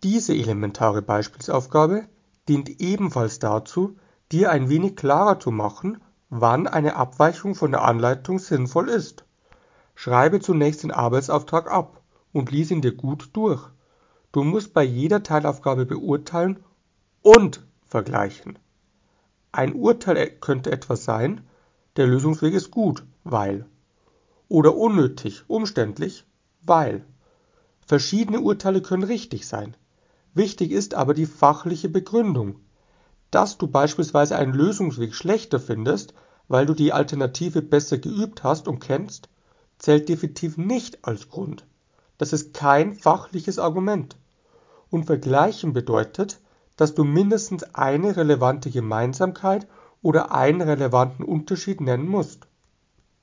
Diese elementare Beispielsaufgabe dient ebenfalls dazu, dir ein wenig klarer zu machen, wann eine Abweichung von der Anleitung sinnvoll ist. Schreibe zunächst den Arbeitsauftrag ab und lies ihn dir gut durch. Du musst bei jeder Teilaufgabe beurteilen und vergleichen. Ein Urteil könnte etwa sein: Der Lösungsweg ist gut, weil. Oder unnötig, umständlich, weil. Verschiedene Urteile können richtig sein. Wichtig ist aber die fachliche Begründung. Dass du beispielsweise einen Lösungsweg schlechter findest, weil du die Alternative besser geübt hast und kennst, zählt definitiv nicht als Grund. Das ist kein fachliches Argument. Und vergleichen bedeutet, dass du mindestens eine relevante Gemeinsamkeit oder einen relevanten Unterschied nennen musst.